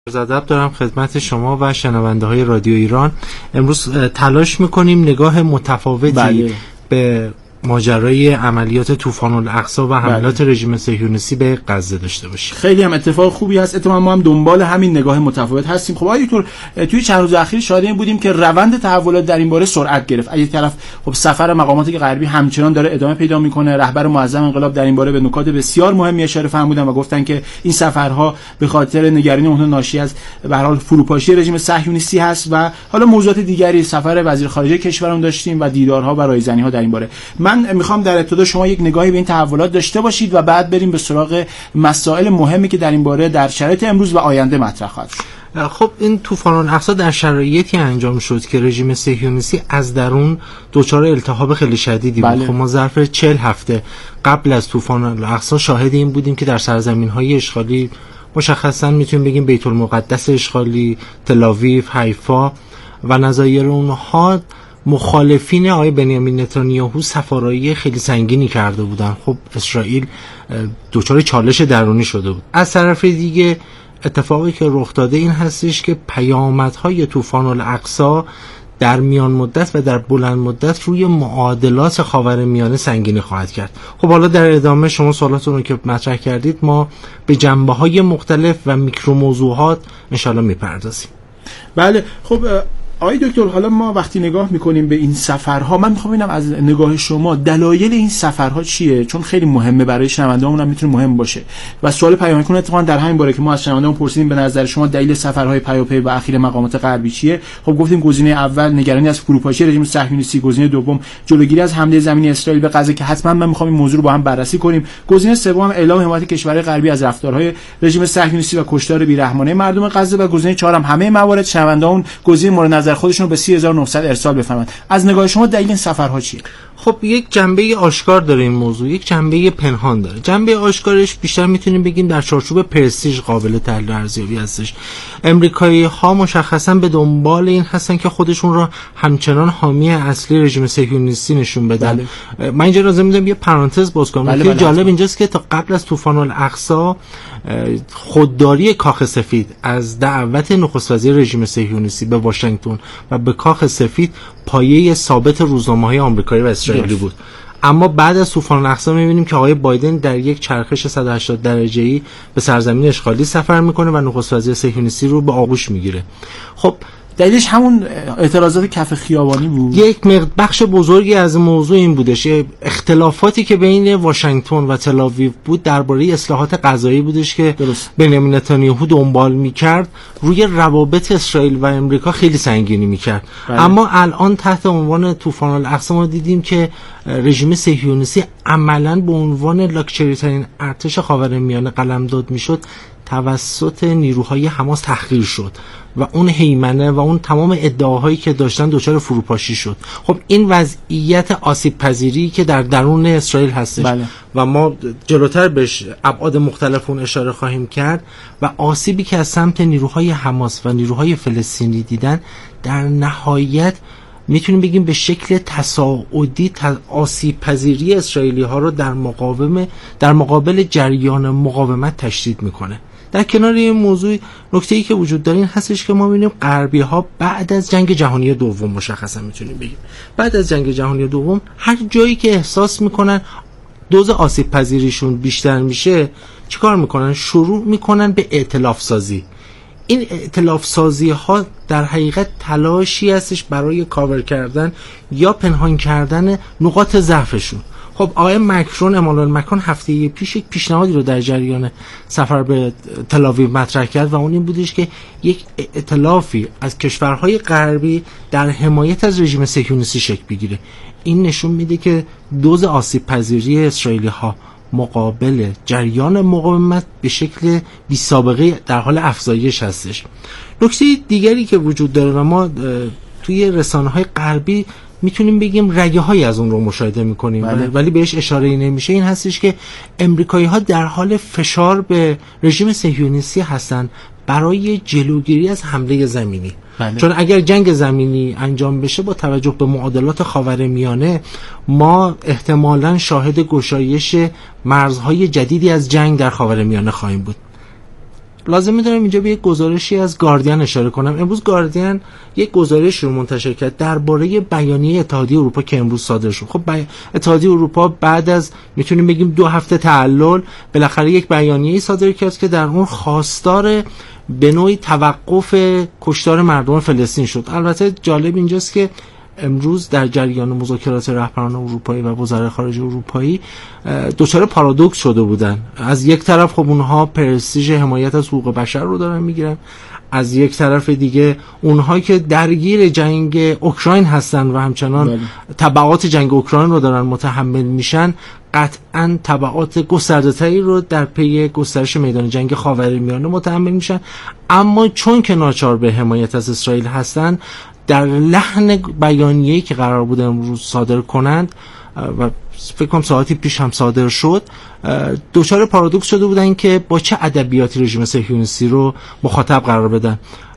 ادب دارم خدمت شما و شنونده های رادیو ایران. امروز تلاش میکنیم نگاه متفاوتی به ماجرای عملیات طوفان الاقصی و حملات رژیم صهیونیستی به غزه داشته باشیم. خیلی هم اتفاق خوبی هست. اتفاقا ما هم دنبال همین نگاه متفاوت هستیم. خب آقای دکتر، توی چند روز اخیر شاهد این بودیم که روند تحولات در این باره سرعت گرفت. از یک طرف خب سفر مقامات غربی همچنان داره ادامه پیدا میکنه. رهبر معظم انقلاب در این باره به نکات بسیار مهمی اشاره فرمودن و گفتن که این سفرها به خاطر نگرانی اونها ناشی از به هر حال فروپاشی رژیم صهیونیستی هست و حالا موضوعات دیگری. سفر وزیر خارجه کشورمون داشتیم و دیدارها و رایزنی‌ها در این باره. من میخوام در ابتدا شما یک نگاهی به این تحولات داشته باشید و بعد بریم به سراغ مسائل مهمی که در این باره در شرایط امروز و آینده مطرح خواهد شد. خب این طوفان الاقصی در شرایطی انجام شد که رژیم صهیونیستی از درون دچار التهاب خیلی شدیدی بود. خب ما ظرف 40 هفته قبل از طوفان الاقصی شاهد این بودیم که در سرزمین‌های اشغالی، مشخصا میتونیم بگیم بیت المقدس اشغالی، تل‌آویو، حیفا و نظایر اونها، مخالفین آقای بنیامین نتانیاهو سفارایی خیلی سنگینی کرده بودن. خب اسرائیل دچار چالش درونی شده بود. از طرف دیگه اتفاقی که رخ داده این هستش که پیامدهای طوفان الاقصی در میان مدت و در بلند مدت روی معادلات خاورمیانه سنگینی خواهد کرد. خب حالا در ادامه شما سوالاتون رو که مطرح کردید ما به جنبه‌های مختلف و میکرو موضوعات انشالله میپردازیم. بله. خب آقای دکتر، حالا ما وقتی نگاه میکنیم به این سفرها، من میخوام ببینم از نگاه شما دلایل این سفرها چیه؟ چون خیلی مهمه برای شنوندهامون، هم میتونه مهم باشه و سوال پیامک کنه اتفاقا در همین باره که ما از شنوندهامون پرسیدیم به نظر شما دلیل سفرهای پیاپی و اخیر مقامات غربی چیه. خب گفتیم گزینه اول نگرانی از فروپاشی رژیم صهیونیستی، گزینه دوم جلوگیری از حمله زمینی اسرائیل به غزه که حتما من میخوام این موضوع رو با هم بررسی کنیم، گزینه سوم اعلام حمایت کشورهای غربی از رفتارهای رژیم صهیونیستی و کشتار بی‌رحمانه مردم غزه و گزینه چهارم همه موارد شنوندهامون گزینه مورد نظر خودشون به 3900 ارسال بفرمایید. از نگاه شما دلیل این سفرها چیه؟ خب یک جنبه آشکار داره این موضوع، یک جنبه پنهان داره. جنبه آشکارش بیشتر میتونیم بگیم در چارچوب پرستیژ قابل تحلیل و ارزیابی هستش. امریکایی‌ها مشخصا به دنبال این هستن که خودشون را همچنان حامی اصلی رژیم صهیونیستی نشون بدن. من اینجا لازم می‌دونم یه پرانتز باز کنم. که جالب اینجاست که تا قبل از طوفان الاقصی خودداری کاخ سفید از دعوت نخست وزیر رژیم صهیونیستی به واشنگتن و به کاخ سفید پایه ثابت روزنامه‌های آمریکایی و اسرائیلی بود. اما بعد از طوفان الاقصی می‌بینیم که آقای بایدن در یک چرخش 180 درجه‌ای به سرزمین اشغالی سفر می‌کنه و نخست وزیر صهیونیستی رو به آغوش می‌گیره. خب دلیلش همون اعتراضات کف خیابانی بود. یک بخش بزرگی از موضوع این بودش، اختلافاتی که بین واشنگتن و تل‌آویو بود درباره اصلاحات قضایی بودش که بنیامین نتانیاهو دنبال می‌کرد، روی روابط اسرائیل و امریکا خیلی سنگینی می‌کرد. اما الان تحت عنوان طوفان الاقصی ما دیدیم که رژیم صهیونیستی عملاً به عنوان لاکچری ترین ارتش خاورمیانه قلمداد می‌شد توسط نیروهای حماس تحقیر شد و اون هیمنه و اون تمام ادعاهایی که داشتن دچار فروپاشی شد. خب این وضعیت آسیب پذیری که در درون اسرائیل هستش و ما جلوتر بهش ابعاد مختلف اون اشاره خواهیم کرد و آسیبی که از سمت نیروهای حماس و نیروهای فلسطینی دیدن، در نهایت میتونیم بگیم به شکل تصاعدی آسیب پذیری اسرائیلی ها رو در مقابل جریان مقاومت تشدید میکنه. در کنار این موضوع نکته‌ای که وجود داره این هستش که ما می‌بینیم غربی‌ها بعد از جنگ جهانی دوم، مشخصا میتونیم بگیم بعد از جنگ جهانی دوم، هر جایی که احساس میکنن دوز آسیب پذیریشون بیشتر میشه چیکار میکنن؟ شروع میکنن به ائتلاف سازی. این ائتلاف سازی ها در حقیقت تلاشی هستش برای کاور کردن یا پنهان کردن نقاط ضعفشون. خب آقای مکرون، امانوئل مکرون، هفته پیش یک پیشنهادی رو در جریان سفر به تل‌آویو مطرح کرد و اون این بودش که یک ائتلافی از کشورهای غربی در حمایت از رژیم صهیونیستی شکل بگیره. این نشون میده که دوز آسیب پذیری اسرائیلی ها مقابل جریان مقاومت به شکل بی سابقه در حال افزایش هستش. نکته دیگری که وجود داره و ما توی رسانه‌های غربی میتونیم بگیم رگه‌هایی از اون رو مشاهده میکنیم ولی بهش اشاره‌ای نمیشه، این هستش که امریکایی‌ها در حال فشار به رژیم صهیونیستی هستن برای جلوگیری از حمله زمینی. چون اگر جنگ زمینی انجام بشه با توجه به معادلات خاورمیانه ما احتمالاً شاهد گشایش مرزهای جدیدی از جنگ در خاورمیانه خواهیم بود. لازم می‌دونم اینجا به یک گزارشی از گاردین اشاره کنم. امروز گاردین یک گزارش رو منتشر کرد درباره بیانیه اتحادیه اروپا که امروز صادر شد. خب اتحادیه اروپا بعد از میتونیم بگیم 2 هفته تعلل بالاخره یک بیانیه‌ای صادر کرد که در اون خواستار به نوعی توقف کشتار مردم فلسطین شد. البته جالب اینجاست که امروز در جریان مذاکرات رهبران اروپایی و وزرای خارجه اروپایی دچار پارادوکس شده بودن. از یک طرف خب اونها پرستیژ حمایت از حقوق بشر رو دارن میگیرن، از یک طرف دیگه اونها که درگیر جنگ اوکراین هستن و همچنان تبعات جنگ اوکراین رو دارن متحمل میشن، قطعاً تبعات گسترده‌تری رو در پی گسترش میدان جنگ خاورمیانه متحمل میشن. اما چون که ناچار به حمایت از اسرائیل هستن، در لحن بیانیه‌ای که قرار بود امروز صادر کنند و فکر کنم ساعتی پیش هم صادر شد، دچار پارادوکس شده بودن که با چه ادبیاتی رژیم صهیونیستی رو مخاطب قرار بدن.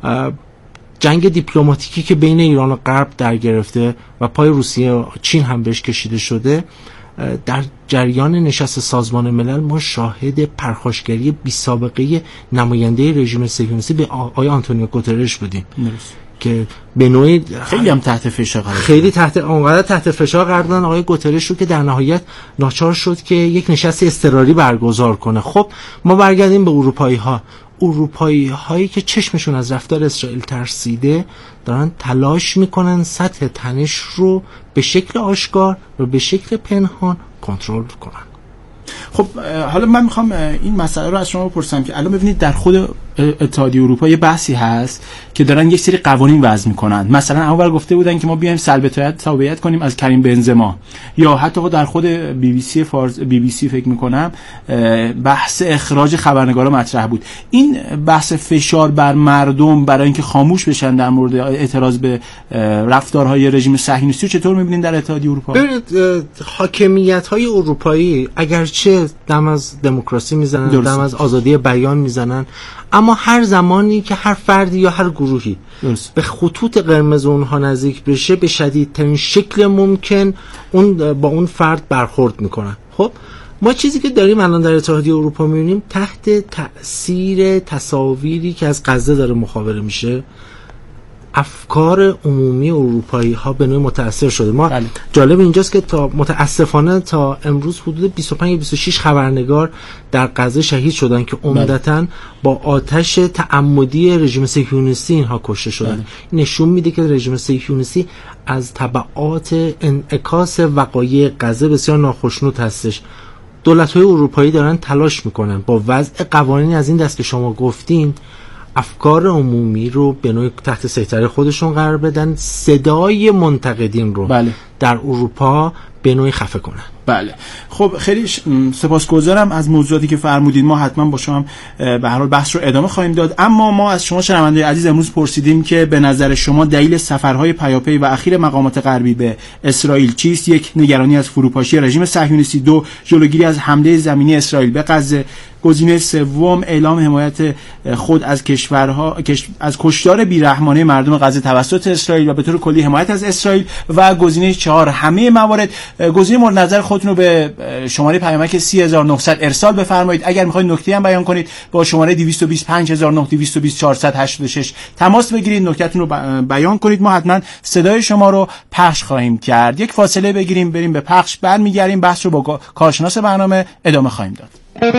جنگ دیپلماتیکی که بین ایران و غرب در گرفته و پای روسیه و چین هم بهش کشیده شده، در جریان نشست سازمان ملل ما شاهد پرخاشگری بی سابقه نماینده رژیم صهیونیستی به آقای آنتونیو گوترش بودیم که به نوعی خیلی هم تحت فشار قرار خیلی تحت فشار قرار دادن آقای گوترش رو که در نهایت ناچار شد که یک نشست اضطراری برگزار کنه. خب ما برگردیم به اروپایی هایی که چشمشون از رفتار اسرائیل ترسیده دارن تلاش میکنن سطح تنش رو به شکل آشکار و به شکل پنهان کنترل کنن. خب حالا من میخوام این مسئله رو از شما بپرسم که الان ببینید در خود اتحادیه اروپا یه بحثی هست که دارن یک سری قوانین وضع میکنن. مثلا اول گفته بودن که ما بیایم سلب تابعیت کنیم از کریم بنزما، یا حتی در خود بی بی سی فکر میکنم بحث اخراج خبرنگارا مطرح بود. این بحث فشار بر مردم برای اینکه خاموش بشن در مورد اعتراض به رفتارهای رژیم صهیونیستی چطور میبینین در اتحادیه اروپا؟ ببینید حاکمیت‌های اروپایی اگرچه دم از دموکراسی میزنن، دم از آزادی بیان میزنن، اما هر زمانی که هر فردی یا هر گروهی به خطوط قرمز اونها نزدیک بشه به شدیدترین شکل ممکن با اون فرد برخورد میکنن. خب ما چیزی که داریم الان در اتحادیه اروپا میبینیم تحت تأثیر تصاویری که از غزه داره مخابره میشه، افکار عمومی اروپایی ها به نوعی متاثر شده. ما جالب اینجاست که متاسفانه تا امروز حدود 25-26 خبرنگار در غزه شهید شدن که عمدتاً با آتش تعمدی رژیم صهیونیستی اینها کشته شدن. نشون میده که رژیم صهیونیستی از تبعات انعکاس وقایع غزه بسیار ناخشنود هستش. دولت‌های اروپایی دارن تلاش میکنن با وضع قوانین از این دست که شما گفتین افکار عمومی رو به نوعی تحت سیطره خودشون قرار بدن، صدای منتقدین رو در اروپا به نوعی خفه کنن. بله خب خیلی سپاسگزارم از موضوعاتی که فرمودید. ما حتما با شما به هر حال بحث رو ادامه خواهیم داد، اما ما از شما شنوندگان عزیز امروز پرسیدیم که به نظر شما دلیل سفرهای پیاپی و اخیر مقامات غربی به اسرائیل چیست؟ 1 نگرانی از فروپاشی رژیم صهیونیستی، 2 جلوگیری از حمله زمینی اسرائیل به غزه، گزینه 3 اعلام حمایت خود از کشورها از کشتار بیرحمانه مردم غزه توسط اسرائیل و به طور کلی حمایت از اسرائیل، و گزینه 4 همه موارد. گزینه مورد نظر خودتون رو به شماره پیامک 30900 ارسال بفرمایید. اگر میخواید نکته هم بیان کنید با شماره 225486 تماس بگیرید، نکتهتون رو بیان کنید. ما حتما صدای شما رو پخش خواهیم کرد. یک فاصله بگیریم، بریم به پخش، برمیگردیم بحث رو با کارشناس برنامه ادامه خواهیم داد.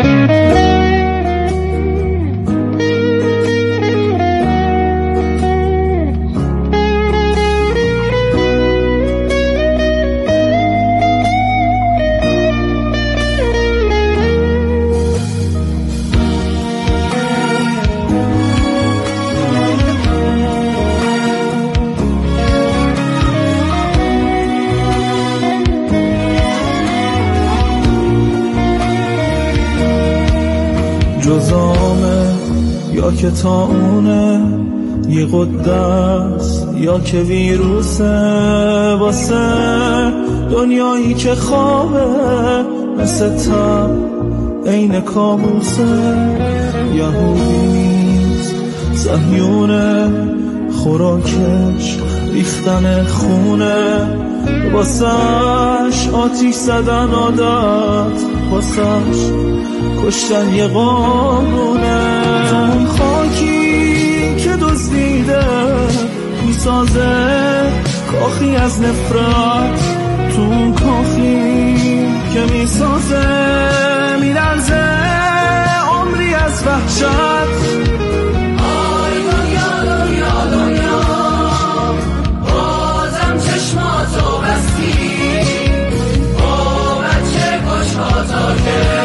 جزامه یا که طاعونه، یه قدس یا که ویروسه، واسه دنیایی که خوابه مثل تب عین کابوسه. یهودی نیست صهیونه، خوراکش ریختن خونه، واسهش آتیش زدن عادت، واسهش کشتن یه قانونه. میسازه کاخی از نفرت تو اون کاخی که میسازه میلرزه عمری از وحشت آی دنیا دنیا دنیا بازم چشماتو بستی با بچه کشهاتا که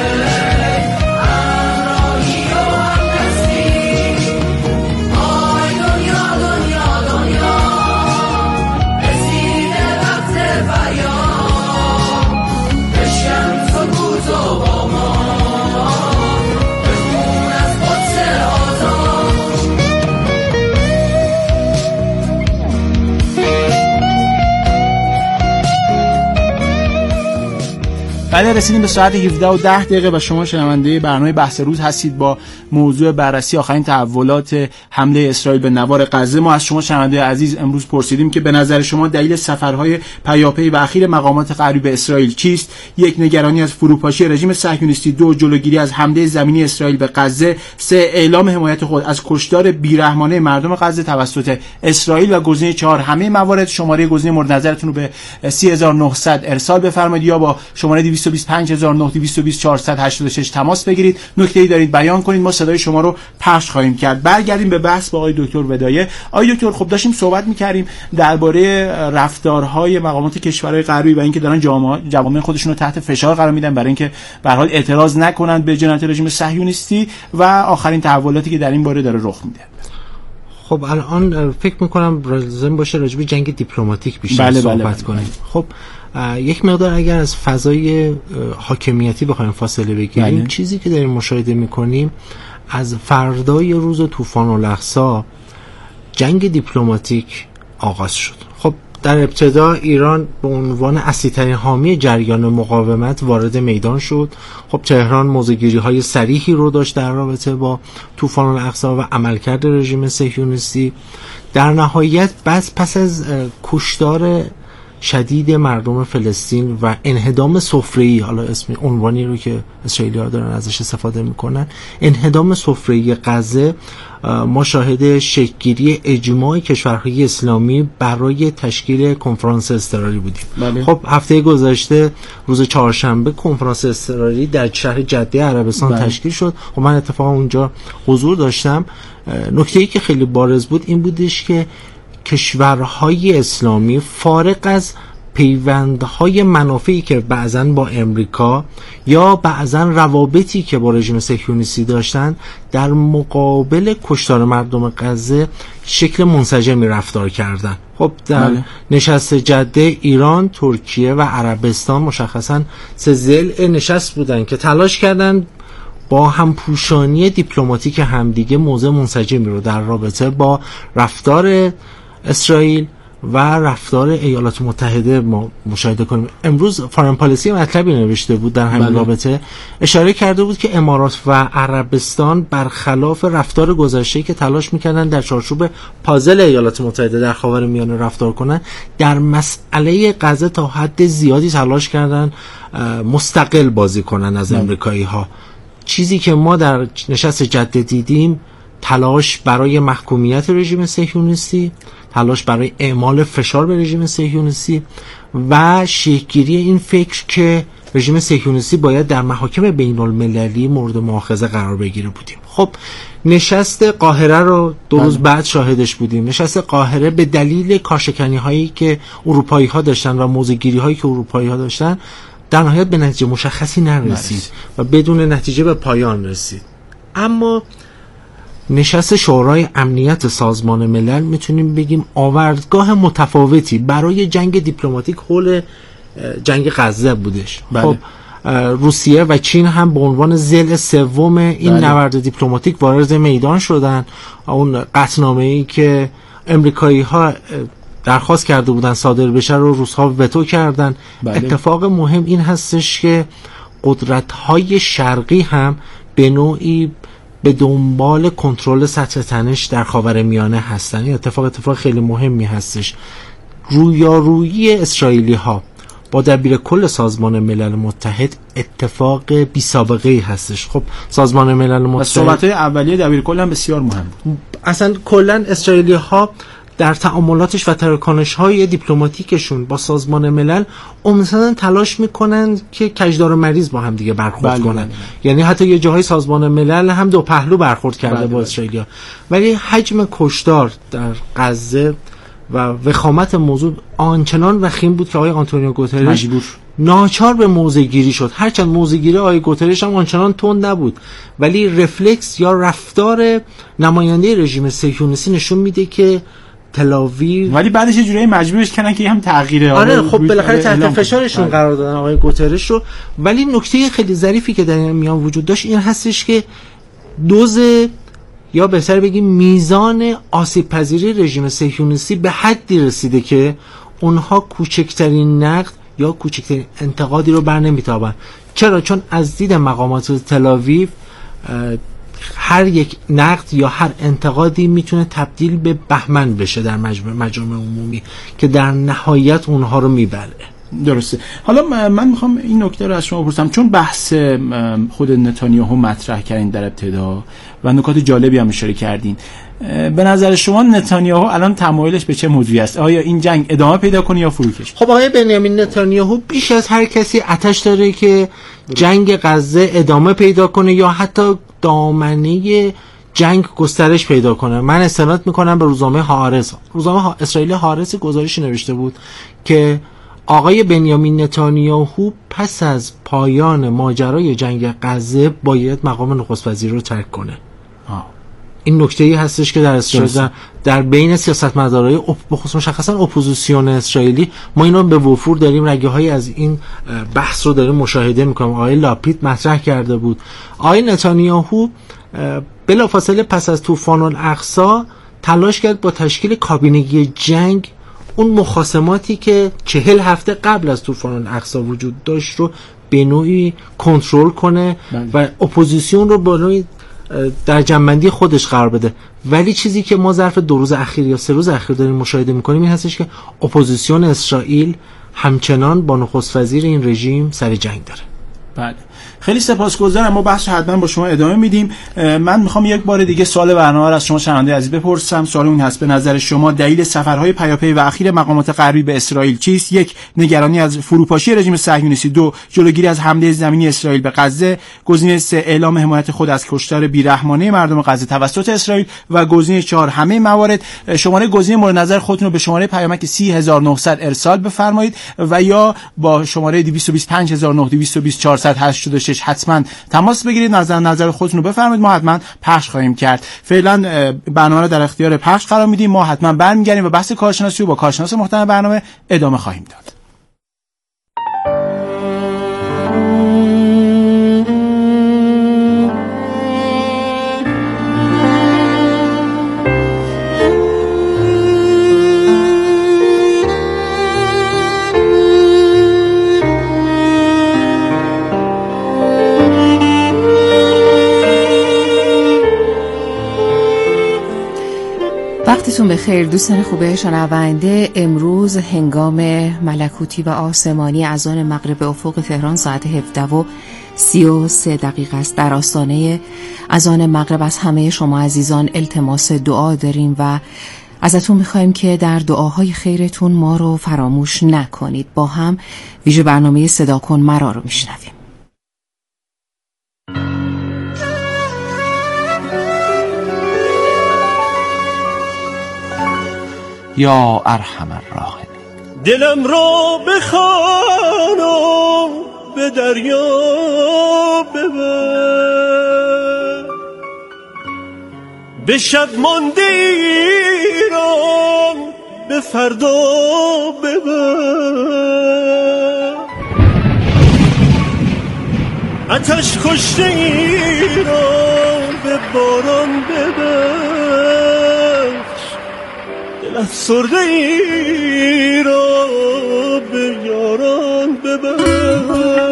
بله رسیدیم به ساعت 17:10 و شما شنونده برنامه بحث روز هستید با موضوع بررسی آخرین تحولات حمله اسرائیل به نوار غزه. ما از شما شنونده عزیز امروز پرسیدیم که به نظر شما دلیل سفرهای پیاپی و اخیر مقامات غربی به اسرائیل چیست؟ 1 نگرانی از فروپاشی رژیم صهیونیستی، 2 جلوگیری از حمله زمینی اسرائیل به غزه، 3 اعلام حمایت خود از کشتار بیرحمانه مردم غزه توسط اسرائیل و گزینه 4 همه موارد. شماره گزینه مورد نظرتون رو به 30900 ارسال بفرمایید یا با شماره 225486 تماس بگیرید. نکته‌ای دارید بیان کنید، ما صدای شما رو پخش خواهیم کرد. برگردیم به بحث با آقای دکتر ودایه. آقای دکتر خب داشتیم صحبت می‌کردیم درباره رفتارهای مقامات کشورهای غربی و اینکه دارن جوامع خودشون رو تحت فشار قرار میدن برای اینکه به هر حال اعتراض نکنند به جنایت رژیم صهیونیستی و آخرین تحولاتی که در این باره داره رخ میده. خب الان فکر می‌کنم لازم باشه راجع به جنگ دیپلماتیک بیشتر صحبت کنیم. خب یک مقدار اگر از فضای حاکمیتی بخوایم فاصله بگیریم، چیزی که داریم مشاهده میکنیم از فردای روز طوفان الاقصی جنگ دیپلماتیک آغاز شد. خب در ابتدا ایران به عنوان اصلی‌ترین حامی جریان مقاومت وارد میدان شد. خب تهران موضع‌گیری‌های صریحی رو داشت در رابطه با طوفان الاقصی و عملکرد رژیم صهیونیستی. در نهایت پس از کشتار شدید مردم فلسطین و انهدام سفره‌ای، حالا اسم عنوانی رو که اسرائیلی‌ها دارن ازش استفاده میکنن، انهدام سفره‌ای غزه، ما شاهد شکل‌گیری اجماع کشورهای اسلامی برای تشکیل کنفرانس اضطراری بودیم. بله. خب هفته گذشته روز چهارشنبه کنفرانس اضطراری در شهر جده عربستان تشکیل شد. خب من اتفاقا اونجا حضور داشتم. نکته‌ای که خیلی بارز بود این بودش که کشورهای اسلامی فارغ از پیوندهای منافعی که بعضاً با امریکا یا بعضاً روابطی که با رژیم صهیونیستی داشتن، در مقابل کشتار مردم غزه شکل منسجمی رفتار کردن. خب در نشست جده ایران، ترکیه و عربستان مشخصاً 3 ضلع نشست بودن که تلاش کردن با همپوشانی دیپلماتیک همدیگه موضع منسجمی رو در رابطه با رفتار اسرائیل و رفتار ایالات متحده ما مشاهده کنیم. امروز فارن پالیسی مطلبی نوشته بود در همین رابطه، اشاره کرده بود که امارات و عربستان برخلاف رفتار گذشته که تلاش میکردن در چارچوب پازل ایالات متحده در خاورمیانه رفتار کنن، در مسئله غزه تا حد زیادی تلاش کردن مستقل بازی کنن از امریکایی ها. چیزی که ما در نشست جده دیدیم تلاش برای محکومیت رژیم صهیونیستی، تلاش برای اعمال فشار به رژیم صهیونیستی و شکل‌گیری این فکر که رژیم صهیونیستی باید در محاکم بین‌المللی مورد مؤاخذه قرار بگیره بودیم. خب نشست قاهره رو 2 روز بعد شاهدش بودیم. نشست قاهره به دلیل کارشکنی‌هایی که اروپایی‌ها داشتن و موضع‌گیری‌هایی که اروپایی‌ها داشتن در نهایت به نتیجه مشخصی نرسید و بدون نتیجه به پایان رسید. اما نشست شورای امنیت سازمان ملل میتونیم بگیم آوردگاه متفاوتی برای جنگ دیپلماتیک حول جنگ غزه بودش. خب روسیه و چین هم به عنوان ضلع سوم این نبرد دیپلماتیک وارد میدان شدن. اون قطعنامه‌ای که امریکایی‌ها درخواست کرده بودن صادر بشه رو روس‌ها وتو کردن. اتفاق مهم این هستش که قدرت‌های شرقی هم به نوعی به دنبال کنترل سطح تنش در خاورمیانه هستن. این اتفاق خیلی مهمی هستش. رویارویی اسرائیلی ها با دبیر کل سازمان ملل متحد اتفاق بی سابقه ای هستش. خب سازمان ملل متحد صحبت‌های اولیه دبیر کل هم بسیار مهم بود. اصلا کلا اسرائیلی ها در تعاملاتش و تراکنش‌های دیپلماتیکشون با سازمان ملل عمدتاً تلاش میکنن که کجدار و مریض با هم دیگه برخورد کنن. یعنی حتی یه جاهای سازمان ملل هم دو پهلو برخورد کرده با اسرائیلیا، ولی حجم کشتار در غزه و وخامت موضوع آنچنان وخیم بود که آقای آنتونیو گوترش ناچار به موضع گیری شد. هرچند موضع گیری آقای گوترش هم آنچنان تند نبود، ولی رفلکس یا رفتار نماینده رژیم صهیونیستی نشون میده که تل‌آویو، ولی بعدش یه جورایی مجبورش کردن که هم تغییره. آره خب بالاخره تحت فشارشون قرار دادن آقای گوترش رو. ولی نکته خیلی ظریفی که در این میان وجود داشت این هستش که دوز یا بهتر بگیم میزان آسیب پذیری رژیم صهیونیستی به حدی رسیده که اونها کوچکترین نقد یا کوچکترین انتقادی رو بر نمیتابن. چرا؟ چون از دید مقامات تل‌آویو هر یک نقد یا هر انتقادی میتونه تبدیل به بهمن بشه در مجامع عمومی که در نهایت اونها رو میبره. درسته. حالا من میخوام این نکته رو از شما بپرسم، چون بحث خود نتانیاهو مطرح کردین در ابتدا و نکات جالبی هم اشاره کردین، به نظر شما نتانیاهو الان تمایلش به چه موضوعی است؟ آیا این جنگ ادامه پیدا کنه یا فروکش؟ خب آقای بنیامین نتانیاهو بیش از هر کسی آتش داره که جنگ غزه ادامه پیدا کنه یا حتی دامنه جنگ گسترش پیدا کنه. من استناد میکنم به روزنامه هآرتز. روزنامه اسرائیلی هآرتز گزارشی نوشته بود که آقای بنیامین نتانیاهو پس از پایان ماجرای جنگ غزه باید مقام نخست وزیر رو ترک کنه. این نکته‌ای هستش که در اسرائیل در بین سیاستمدارای بخصوص مشخصا اپوزیسیون اسرائیلی ما اینو به وفور داریم، رگه‌هایی از این بحث رو داریم مشاهده می‌کنیم. آقای لاپید مطرح کرده بود. آقای نتانیاهو بلافاصله پس از طوفان الاقصی تلاش کرد با تشکیل کابینه جنگ اون مخاصماتی که 40 هفته قبل از طوفان الاقصی وجود داشت رو به نوعی کنترل کنه و اپوزیسیون رو به نوعی در جنبندی خودش قرار بده. ولی چیزی که ما ظرف 2 روز اخیر یا 3 روز اخیر داریم مشاهده میکنیم این هستش که اپوزیسیون اسرائیل همچنان با نخست وزیر این رژیم سر جنگ داره. بله، خیلی سپاسگزارم. ما بحث حتما با شما ادامه میدیم. من میخوام یک بار دیگه سوال برنامه رو از شما شنونده عزیز بپرسم. سوال اون هست: به نظر شما دلیل سفرهای پیاپی و اخیر مقامات غربی به اسرائیل چیست؟ 1. نگرانی از فروپاشی رژیم صهیونیستی. 2. جلوگیری از حمله زمینی اسرائیل به غزه. گزینه 3. اعلام حمایت خود از کشتار بیرحمانه مردم غزه توسط اسرائیل. و گزینه 4. همه موارد. شماره گزینه مورد نظر خودتون رو به شماره پیامک 30900 ارسال بفرمایید و یا با شماره 225220 حتما تماس بگیرید، نظر خودتون رو بفرمایید، ما حتما پخش خواهیم کرد. فعلا برنامه رو در اختیار پخش قرار میدیم. ما حتما برمیگردیم و بحث کارشناسی رو با کارشناس محترم برنامه ادامه خواهیم داد. وقتتون بخیر دوستان خوبه شنونده. امروز هنگام ملکوتی و آسمانی اذان مغرب به افق تهران ساعت 17:33 است. در آستانه اذان مغرب از همه شما عزیزان التماس دعا داریم و ازتون میخوایم که در دعاهای خیرتون ما رو فراموش نکنید. با هم ویژه برنامه صدا کن مرا رو میشنویم. یا ارحم الراحمین. دلم را بخوانم به دریا ببر، به شب مانده ایران به فردا ببر، آتش کشته ایران به باران ببر، دل افسرده ای را به یاران ببر.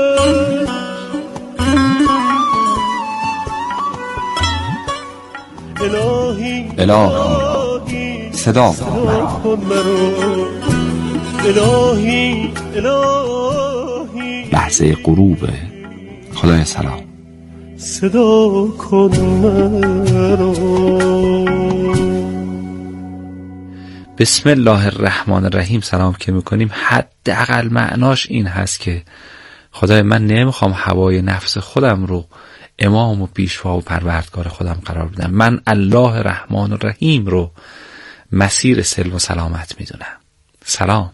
الهی صدا کن مرا، الهی لحظه غروب. خدای سلام صدا کن مرا. بسم الله الرحمن الرحیم سلام که میکنیم، حداقل معناش این هست که خدای من نمیخوام هوای نفس خودم رو امام و پیشوا و پروردگار خودم قرار بدم. من الله رحمان الرحیم رو مسیر سلم و سلامت میدونم. سلام.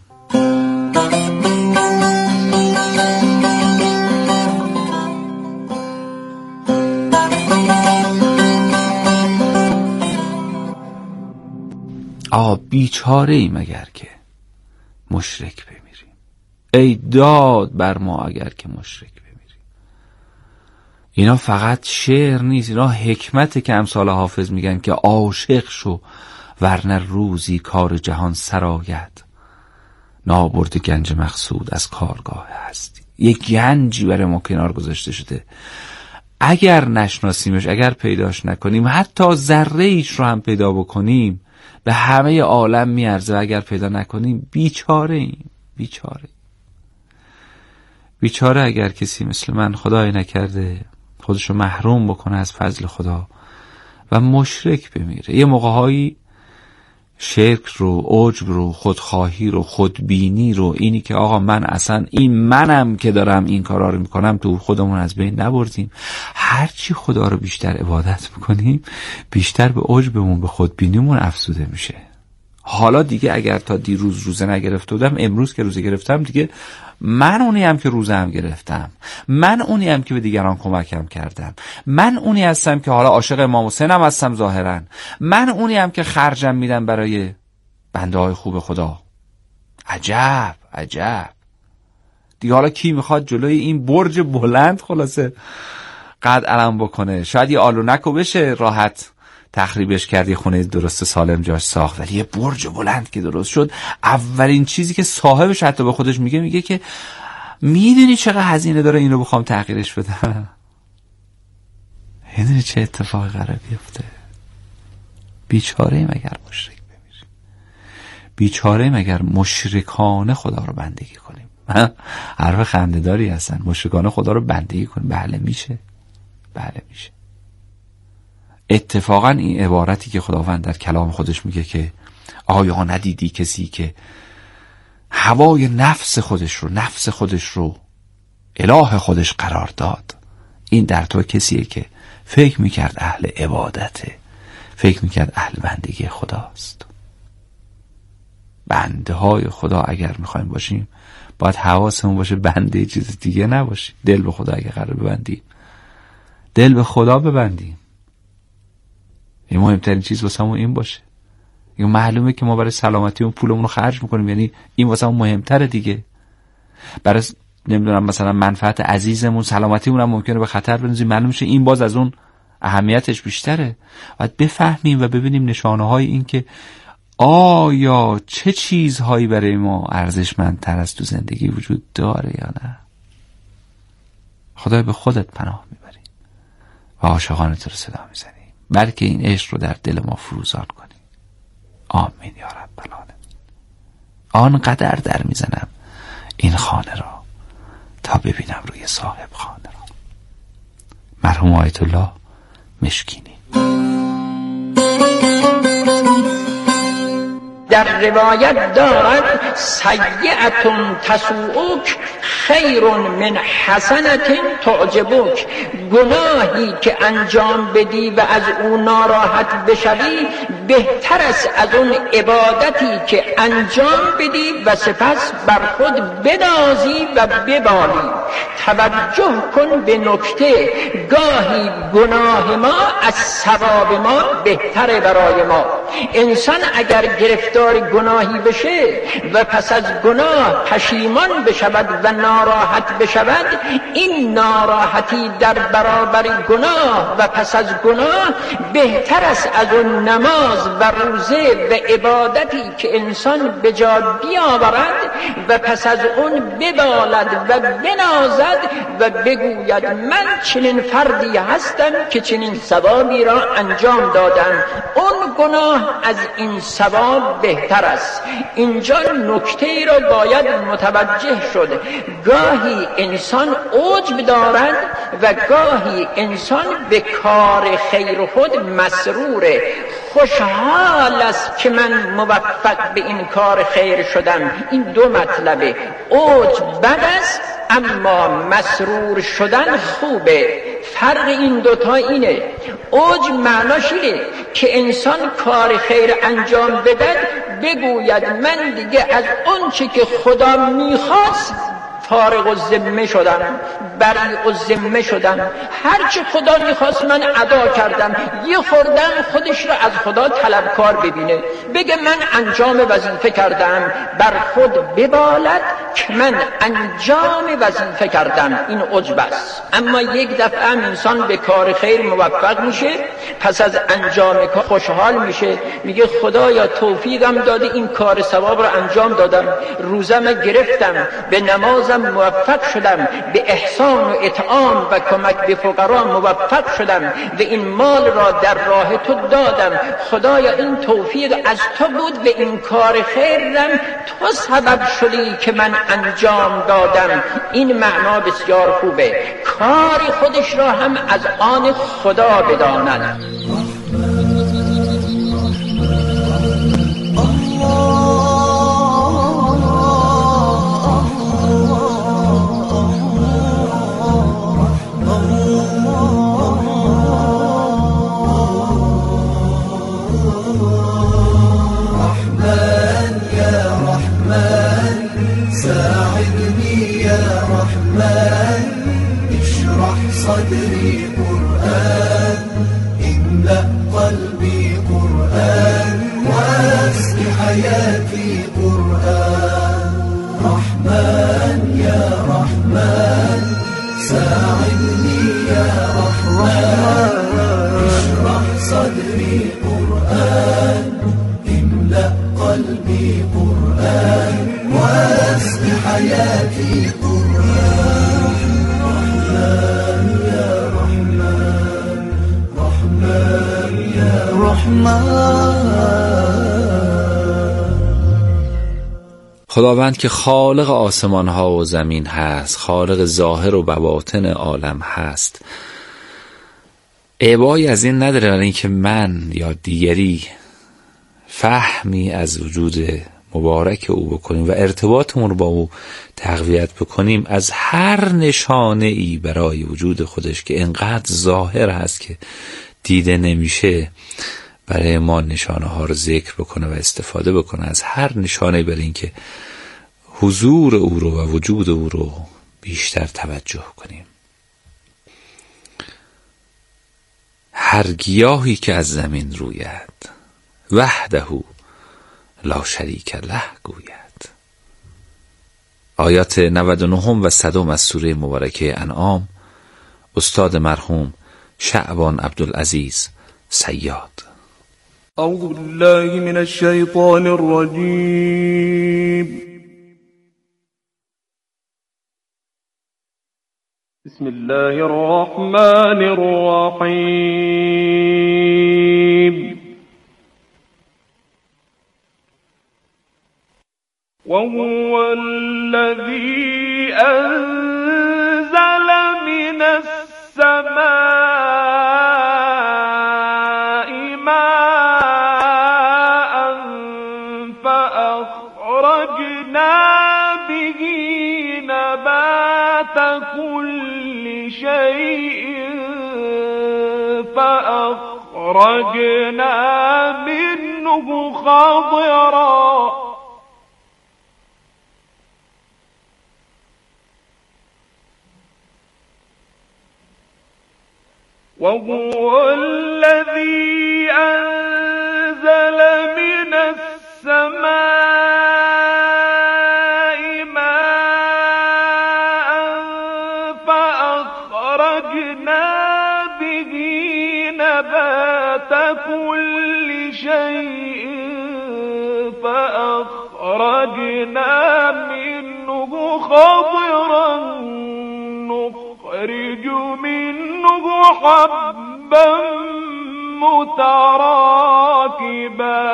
بیچاره ایم اگر که مشرک بمیریم. ای داد بر ما اگر که مشرک بمیریم. اینا فقط شعر نیست، اینا حکمته که امثال حافظ میگن که عاشق شو ورنه روزی کار جهان سرآید، نابرد گنج مقصود از کارگاه هستی. یک گنجی برای ما کنار گذاشته شده، اگر نشناسیمش، اگر پیداش نکنیم، حتی ذره ایش رو هم پیدا بکنیم به همه عالم میارزه. و اگر پیدا نکنیم بیچاره ایم. بیچاره اگر کسی مثل من خدای نکرده خودشو محروم بکنه از فضل خدا و مشرک بمیره. یه موقعهایی شرک رو، عجب رو، خودخواهی رو، خودبینی رو، اینی که آقا من اصلا این منم که دارم این کارا رو میکنم، تو خودمون از بین نبردیم. هرچی خدا رو بیشتر عبادت میکنیم بیشتر به عجبمون، به خودبینیمون افزوده میشه. حالا دیگه اگر تا دیروز روزه نگرفته بودم، امروز که روزه گرفتم دیگه من اونی هم که روزه هم گرفتم، من اونی هم که به دیگران کمکم کردم، من اونی هستم که حالا عاشق امام حسین هم هستم ظاهرا، من اونی هم که خرجم میدم برای بنده های خوب خدا. عجب دیگه. حالا کی میخواد جلوی این برج بلند خلاصه قد علم بکنه؟ شاید یه آلونکو بشه راحت تخریبش کردی، خونه درست سالم جاش ساخت، ولی یه برج بلند که درست شد، اولین چیزی که صاحبش حتی به خودش میگه که میدونی چقدر هزینه داره این رو بخوام تغییرش بدم؟ میدونی چه اتفاقی قرار بیفته؟ بیچاره ایم اگر مشرک بمیریم. بیچاره ایم اگر مشرکانه خدا رو بندگی کنیم. حرف خنده‌داری هستن، مشرکانه خدا رو بندگی کنیم. بله میشه. اتفاقا این عبارتی که خداوند در کلام خودش میگه که آیا ندیدی کسی که هوای نفس خودش رو اله خودش قرار داد، این در تو کسیه که فکر میکرد اهل عبادته، فکر میکرد اهل بندگی خداست. بنده های خدا اگر میخوایم باشیم باید حواسمون باشه بنده چیز دیگه نباشیم. دل به خدا اگر قرار ببندیم، دل به خدا ببندیم. این مهمترین چیز واسمون این باشه. این معلومه که ما برای سلامتی اون پولمون رو خرج میکنیم، یعنی این واسمون مهمتره دیگه. برای نمیدونم مثلا منفعت عزیزمون، سلامتیمون هم ممکنه به خطر بندازیم، معلومه این باز از اون اهمیتش بیشتره. باید بفهمیم و ببینیم نشانه های این که آیا چه چیزهایی برای ما ارزشمندتر از تو زندگی وجود داره یا نه. خدای به خودت پناه میبریم و عاشقانه تو رو صدا میزنیم، بلکه این عشق رو در دل ما فروزان کنی. آمین یا رب العالمین. آنقدر در میزنم این خانه را تا ببینم روی صاحب خانه را. مرحوم آیت الله مشکینی. در روایت دارد سیئة تسوءک خیر من حسنة تعجبک. گناهی که انجام بدی و از او ناراحت بشوی بهتر است از اون عبادتی که انجام بدی و سپس بر خود بنازی و ببالی. توجه کن به نکته، گاهی گناه ما از ثواب ما بهتره برای ما. انسان اگر گرفتار گناهی بشه و پس از گناه پشیمان بشود و ناراحت بشود، این ناراحتی در برابر گناه و پس از گناه بهتر است از اون نماز و روزه و عبادتی که انسان به جا بیاورد و پس از اون ببالد و بنازد و بگوید من چنین فردی هستم که چنین ثوابی را انجام دادم. اون گناه از این ثواب بهتر است. اینجا نکته ای را باید متوجه شد. گاهی انسان عجب دارد و گاهی انسان به کار خیر خود مسروره. خوشحال است که من موفق به این کار خیر شدم. این دو مطلبه. اوج بد است اما مسرور شدن خوبه. فرق این دوتا اینه. اوج معناش اینه که انسان کار خیر انجام بده بگوید من دیگه از اون چی که خدا میخواست فارغ الذمه شدم، بریء الذمه شدم، هرچی خدا میخواست من ادا کردم. یه خوردم خودش رو از خدا طلبکار ببینه، بگه من انجام وظیفه کردم، بر خود ببالد که من انجام وظیفه کردم. این عجب است. اما یک دفعه هم انسان به کار خیر موفق میشه، پس از انجام کار خوشحال میشه، میگه خدایا توفیقم داده این کار ثواب رو انجام دادم، روزم گرفتم، به نمازم موفق شدم، به احسان و اطعام و کمک به فقرا موفق شدم و این مال را در راه تو دادم. خدایا این توفیق از تو بود و این کار خیرم تو سبب شدی که من انجام دادم. این معنا بسیار خوبه. کار خودش را هم از آن خدا بداند. صدري قرآن املأ قلبي قرآن واسق حياتي قرآن رحمن يا رحمن ساعدني يا رحمن اشرح صدري قرآن املأ قلبي قرآن واسق حياتي قرآن خداوند که خالق آسمان ها و زمین هست، خالق ظاهر و بواطن عالم هست، عیبایی از این نداره برای اینکه من یا دیگری فهمی از وجود مبارک او بکنیم و ارتباطمون رو با او تقویت بکنیم از هر نشانه ای برای وجود خودش که انقدر ظاهر هست که دیده نمیشه، برای ما نشانه ها رو ذکر بکنه و استفاده بکنه از هر نشانه برای اینکه حضور او رو و وجود او رو بیشتر توجه کنیم. هر گیاهی که از زمین روید وحده لا شریک له گوید. آیات 99 و 100 از سوره مبارکه انعام، استاد مرحوم شعبان عبدالعزیز صیاد. اعوذ بالله من الشیطان الرجیم. بسم الله الرحمن الرحیم. وهو الذي أنزل من السماء ماء فأخرجنا به نبات كل شيء فأخرجنا منه خضرا وهو الذي أنزل من السماء ماء فأخرجنا به نبات كل شيء فأخرجنا منه خضرا نخرج منه حبا متراكبا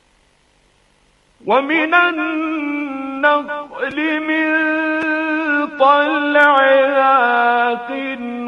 ومن النخل من طلعها قنوان